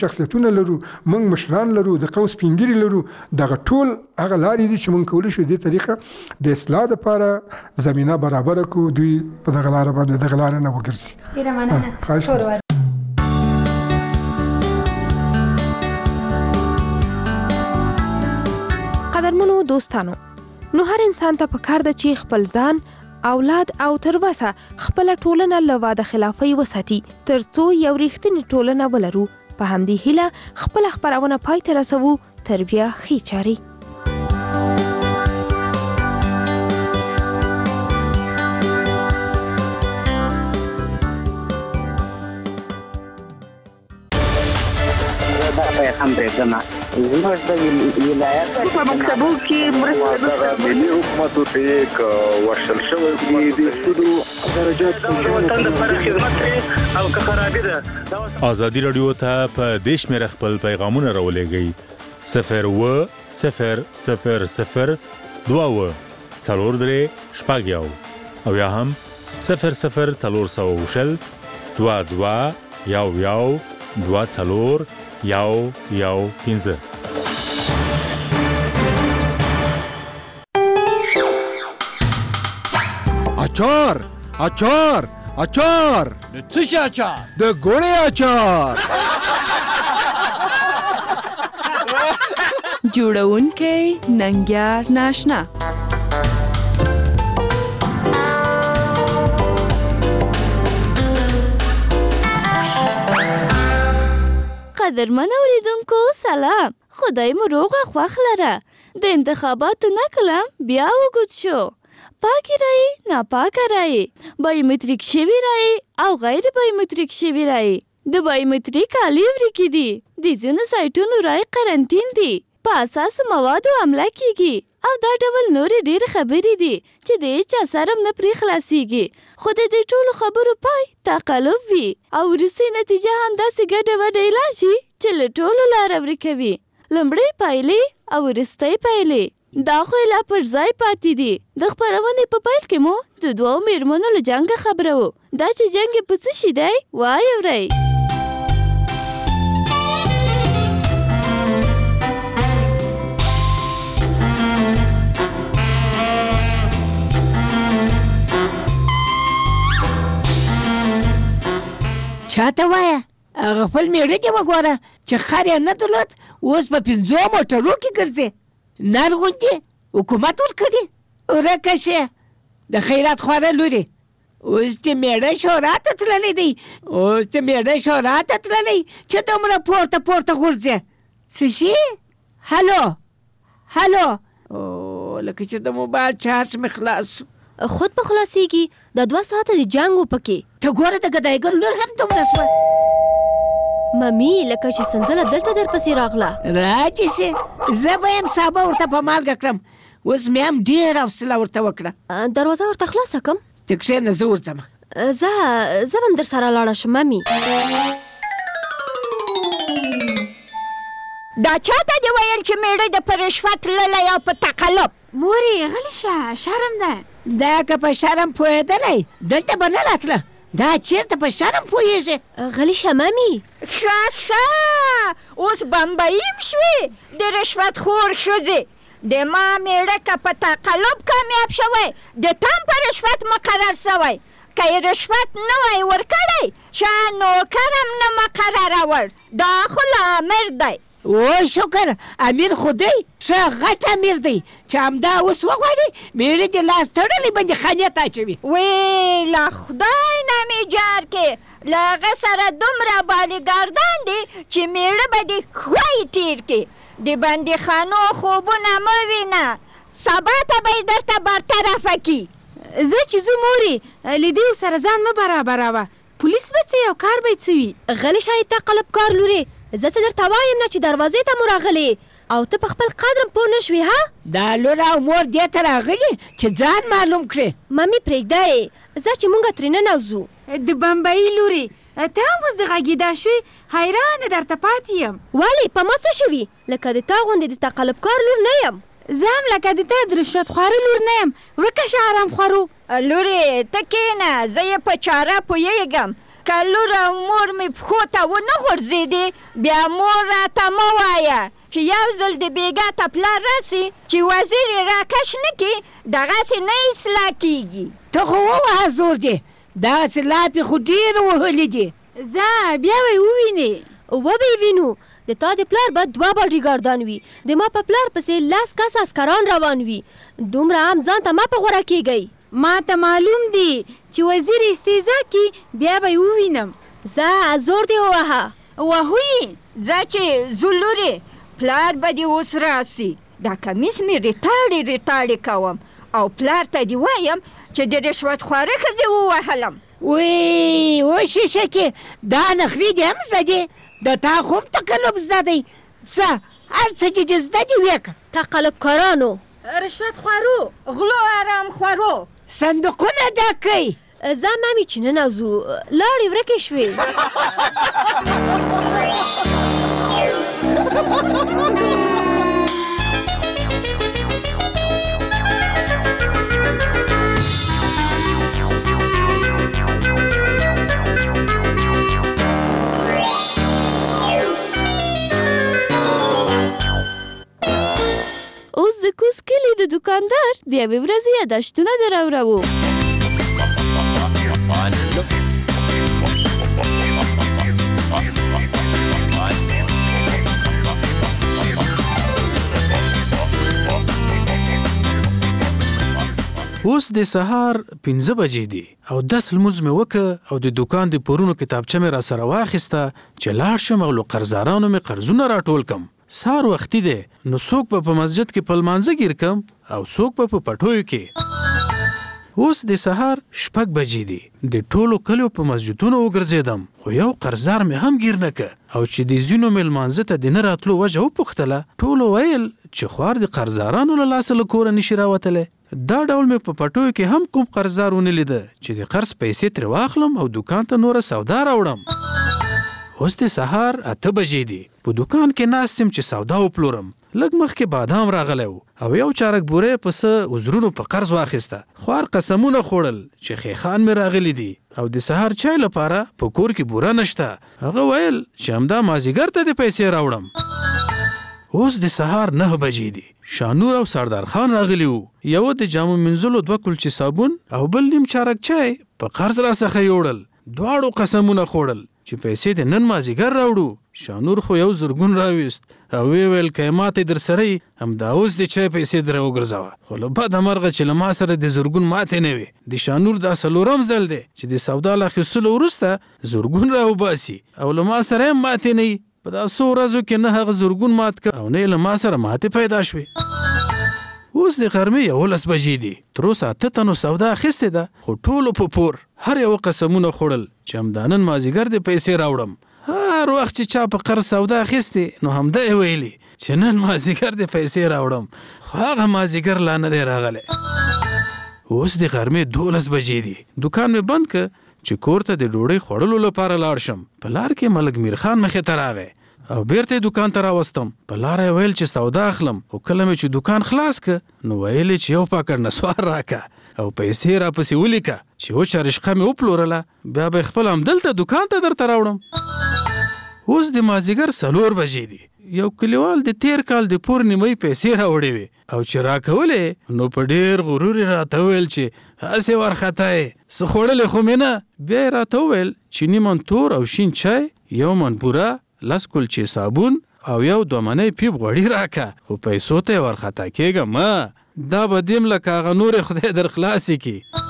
شخصیتونه لرو، موږ مشران لرو، د قوم سپین ږیري لرو. دغه ټول هغه لارې دي چې موږ کولی شو دې طریقه د اصلاح دپاره زمینه برابره کړو، دوی په دغه لاره باندې دغه لاره نه وګرځي. ډېره مننه. قدرمنو دوستانو، نو هر انسان ته پکار ده چې خپل ځان، اولاد او تر وسه خپله ټولنه له واده خلافۍ وساتي تر څو یو رښتینې ټولنه ولرو. په همدې هیله خپله خپرونه پای ته رسوو. تر بیا ښې چارې. هم دیدنه زموږ د ولایت په مکتبو کې مرسته ملي حکومتو ته یک ورشل شوی د سودو درجات وطن لپاره خدمت او که خرابې ده. ازادي راډیو ته په دې شمېره خپل پیغامونه راولېږئ 01 000 22 4 او یا هم 00 420 22 11 24 اچار اچار اچار د څه شي اچار؟ د ګوړې اچار. جوړونکی ننګیار ناشنا. قدرمن اوریدونکو سلام، خدای مو روغه خوښ لره. د انتخاباتو نه کلم بیا وګد شو. پاکی رای، ناپاکه رای، بایومتریک شوی رای او غیر بایومتریک شوی رای. د بایومتریک عالی ورکی دي. د ځینو سایټونو رای قرنطین دي. په اساسو موادو عمله کیږي او دا ډول نورې ډېرې خبرې دي چې د هیچا سره نه پرې خلاصیږي. خو د دې ټولو خبرو پای تقلب وي او وروستۍ نتیجه هم داسې ګډه وډه اعلان شي چې له ټولو لاره ورکوي. لومړۍ پایلې او وروستۍ پایلې دا خو لا پر ځای پاتې دي. د خپرونې په پیل کې مو د دوو میرمنو له جنګه خبره وو. دا چې جنګ په څه شي دی واورئ. چاته وایه هغه خپل میړه دې وګوره چې خر یې نه درلود، اوس په 5 موټرو کې ګرځي. نر غوندې حکومت ورکړي. ورکه شي د خیرات خواره لورې. اوس دې میړه شورا ته تللی دی. چې دومره پورته غورځي. څه شي؟ هلو لکه چې د موبایل چارج مې خلاص شو. خود په خلاصیږي. د 2 ساعته د جنګ وپکې. ته ګوره د ګدایګر لور هم دومره شوه. ممی لکه چې سنځله دلته در پسې راغله. راځي سي زه به یم سابه ورته په مالګه کړم. اوس مې هم ډېره حوصله ورته وکړه. دروازه ورته خلاصه کړم. ته کښېنه زه ورځم. زه به هم در سره لاړه شم ممی. دا چاته دې ویل چې میړه د په رشوت تللی او په تقلب؟ مورې غلی شه، شرم ده. دا که په شرم پوهېدلی دلته به نه راتله. دا چېرته په شرم پوهېږي؟ غلی شه ممی. ښه اوس بمبئیم شوې د رشوت خور ښځې. د ما میړه که په تقلب کامیاب شوی د تم په رشوت مقرر شوی. که یې رشوت نه وای ورکړی چا نوکر هم نه مقررول. دا خو لامر دی. او شکر امیر خو دی، ښه غټ امیر دی چې همدا اوس وغواړي میړه دې لاس تړلی باندې خانې ته اچوي. وی له خدای نه مې جار کې له هغه سره دومره بالګاردان دي چې میړه به دې خوی تیر کې. د بندیخانو خوبونه مه وینه، سبا ته به یې درته برطرفه کي. زه چې زو مورې له دې سره ځان مه برابروه. پولیس به څه یو کار به یې څه وي. غلی شه تقلب کار لورې. زه څه درته وایم نه چې دروازې ته مو راغلې او ته په خپل قدرم پوه نه شوې. ها دا لور او مور دې ته راغلي چې ځان معلوم کړې. ممي پرېږده یې، زه چې مونږ ترې ننوځو. د بمبئي لورې ته هم اوس د غږېدا شوې، حیرانه درته پاتې یم. ولې په ما څه شوي؟ لکه د تا غوندې د تقلب کار لور نه یم. زه هم لکه د تا د رشوت خواره لور نه یم. ورکه شه آرام خورو. لورې ته کښېنه، زه یې په چاره پوهېږم. که لور او مور مې پښو ته ونه غورځېدې بیا مور راته مه وایه چې یو ځل د بېګا ته پلار راسي چې وزیر یې راکش نه کړي دغسې نه اصلاح کېږي. ته خو ووهه زور دی دغسې لاپې خو ډېر وهلې دي. ځه بیا به یې ووینې. وبه یې وینو. د تا د پلار به 2 باډیګاردان وي د ما په پلار پسې 10 کس عسکران روان وي. دومره هم ځان ته ما په غوره کېږئ. ما ته معلوم دی چې وزیر استیزا کی بیا به یې ووینم. ځه زور دې ووهه. وهوی ځه چې زه لورې پلار به دې اوس راسي دا کمیس مې ریتاړې کوم او پلار ته دې وایم چې د رشوت خواره ښځې ووهلم. وی و شیشکې دا نخرې دې هم زده دي د تا خو هم تقلب زده دی. څه هر څه چې زده دي ویې تقلبکارانو رشوت خوارو غلو ارام خوارو صندوقونه ډک کئ. ځه مامې چې ننوځو لاړې ورکې شوې. اوس د کوز کلي د دوکاندار د یوې ورځې یاداشتونه در اورو. اوس د سهار 5 بجې دي او 10 لمونځ مې وکړ او د دوکان د پورونو کتابچه مې را سره واخیسته چې لاړ شم او له قرضدارانو مې قرضونه راټول کم. سهار وختي دی نو څوک به په مسجد کې په لمانځه ګیر کم او څوک به په پټیو کې. اوس د سهار 6 بجې دي د ټولو کلیو په مسجدونو وګرځېدم خو یو قرضدار مې هم ګیر نه کړ او چې د ځینو مې لمانځه ته د نه راتلو وجه وپوښتله ټولو ویل چې خوار د قرضدارانو له لاسه له کوره نشي راوتلی. دا ډول مې په پټیو کې هم کوم قرضدار ونه لیده چې د قرض پیسې ترې واخلم او دوکان ته نوره سودا راوړم. اوس د سهار 8 بجې دي په دوکان کې ناست یم چې سودا وپلورم. لږ مخکې بادام راغلی او یو چارک بوره پسه وزرونو په قرض واخیسته. خوار قسمونه خوړل چې خیخان مې راغلی دي او د سهار چای لپاره په کور کې بوره نشته. هغه ویل چې همدا مازیګر ته د پیسې راوړم. اوس د سهار 9 بجې دي شانور او سردار خان راغلی وو. یو د جامو منځلو 2 کلچې صابون او بل نیم چارک چای په قرض را څخه یوړل. دواړو قسمونه خوړل چې پیسې د نن مازیګر راوړو. شانور خو یو زرګون راویست او ویل که ماته در سره همدا اوس د چای پیسې در وګرځوه. خو له بده مرغه چې له ما سره د زرګون ماتې نه وي. د شانور دا څلورم ځل دی چې د سودا له اخیستلو وروسته زرګون راوباسي او له ما سره هم ماتې نه وي. په دا څو ورځو کې نه هغه زرګون مات کړ او نه له ما سره ماتې پیدا شوې. اوس د غرمې 11 بجې دي تر اوسه 8 تنو سودا اخیستې ده خو ټولو په پور هر یو قسمونه خوړل چې همدا نن مازیګر د پیسې راوړم. هر وخت چې چا په قرض سودا اخیستې نو همدا یې ویلي چې نن مازیګر د پیسې راوړم خو هغه مازیګر لا نه دی راغلی. اوس د غرمې 12 بجې دي دوکان مې بند کړ چې کور ته د ډوډۍ خوړلو لپاره لاړ شم. په لار کې ملک میر خان مخې ته راغی او بیرته دوکان ته راوستم. په لاره یې ویل چې سودا اخلم خو کله مې چې دوکان خلاص کړ نو ویل چې یو پاکټ نسوار راکه او پیسې راپسې ولیکه چې وچه رشقه مې وپلورله بیا به خپل همدلته دوکان ته درته راوړم. اوس د مازیګر 4 بجې دي. یو کلیوال د تیر کال د پور نیمۍ پیسې راوړې وي او چې راکولې نو په ډیر غرور راته ویل چې هسې ورخطای څه خوړلې خو مې نه. بیا یې راته وویل چې نیمن تور او شین چای 1 من بوره 10 کلچې صابون او 2 منۍ پیپ غوړي راکه خو پیسو ته یې ورخطا کېږم دا به دیم لکه هغه نورې خدای در خلاصې کړي.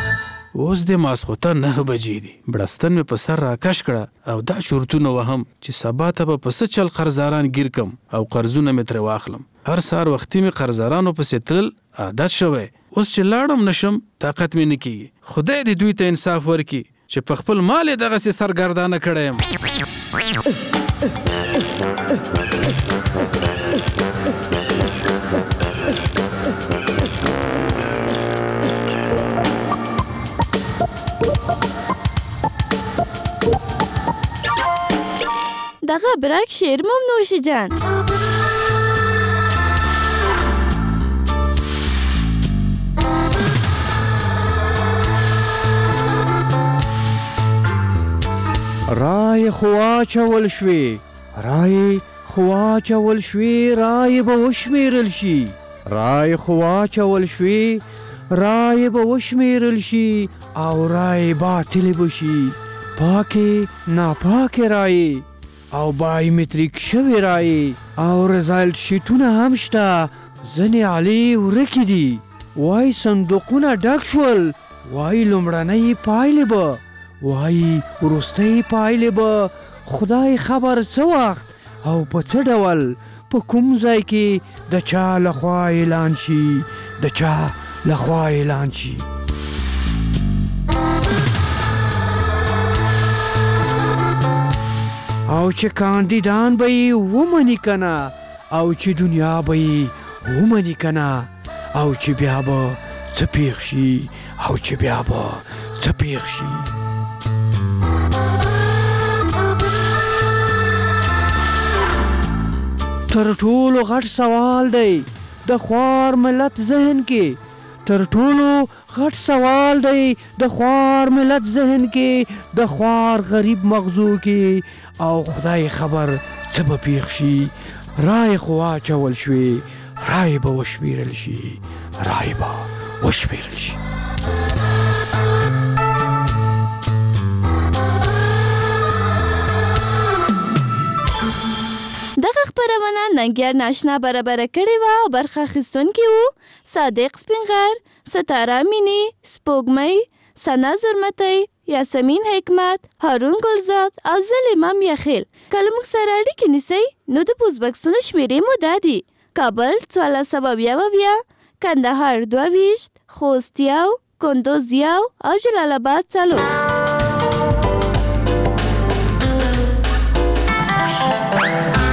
اوس د ماسخوتن 9 بجې دي بړستن مې په سر راکش کړه او دا چورتونه وهم چې سبا ته به په څه چل قرضداران ګیر کم او قرضونه مې ترې واخلم. هر سهار وختي مې قرضدارانو پسې تلل عادت شوی. اوس چې لاړم نشم طاقت مې نه کېږي. خدای دې دوی ته انصاف ورکړي چې په خپل مال یې دغسې سرګردانه کړی یم. دغه برک شعر ممنوش جان. رای خو واچول شوې رای خو واچول شوې رای به وشمیرل شي رای خو واچول شوې رای به وشمیرل شي او رای باطلې به شي پاکې ناپاکې رای او بایومتریک شوې رای او رزالټ شیټونه هم شته ځینې علي ورکې دي وایي صندوقونه ډک شول وایي لومړنۍ پایلې به وایي وروستۍ پایلې به خدای خبر څه وخت او په څه ډول په کوم ځای کې د چا لخوا اعلان شي د چا لخوا اعلان شي او چې کاندیدان به یې ومني که نه او چې دنیا به یې ومني که نه او چې بیا به څه پیښ شي او چې بیا به څه پیښ شي تر ټولو غټ سوال دی د خوار ملت ذهن کې تر ټولو غټ سوال دی د خوار ملت ذهن کې د خوار غریب مغزو کې او خدای خبر څه به پیښ شي رای خو واچول شوې رای به وشمیرل شي رای به وشمیرل شي دغه خبرونه ننګیار ناشنا برابر کړې وه او برخه اخیستونکي وو صادق سپینغر ستاره مینی سپوږمۍ ثنا زرمتی یاسمین حکمت هارون ګلزاد او زه امام یخیل کله موږ سره اړیکې نیسئ نو د پوسټ بکسونو شمیرې مو دا دي کابل 1422 کندهار 22 خوست 1 کندوز 1 او جلال آباد 4